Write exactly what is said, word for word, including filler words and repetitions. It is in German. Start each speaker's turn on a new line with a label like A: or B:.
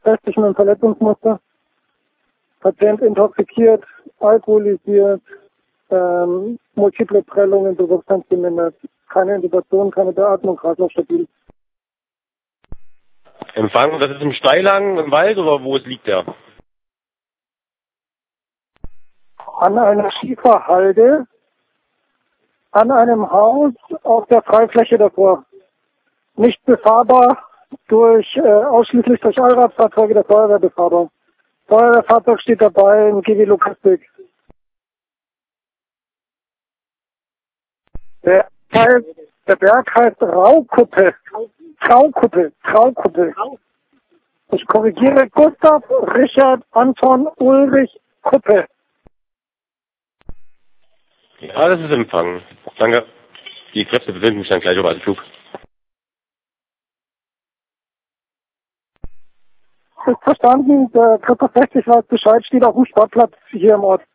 A: sechzig mit einem Verletzungsmuster. Patient intoxikiert, alkoholisiert, ähm, multiple Prellungen, Bewusstsein gemindert, keine Intubation, keine Beatmung, Kreislauf stabil.
B: Empfang, das ist im Steilhang, im Wald oder wo es liegt der?
A: An einer Schieferhalde, an einem Haus auf der Freifläche davor. Nicht befahrbar, durch äh, ausschließlich durch Allradfahrzeuge der Feuerwehr befahrbar. Feuerwehrfahrzeug steht dabei in G W Logistik. Der, heißt, der Berg heißt Raukuppe. Traukuppe. Traukuppe. Ich korrigiere Gustav, Richard, Anton, Ulrich, Kuppe.
B: Ja, das ist Empfang. Danke. Die Kräfte befinden sich dann gleich auf Altflug.
A: Ist verstanden, der Triple sechzig weiß Bescheid, steht auf dem Sportplatz hier im Ort.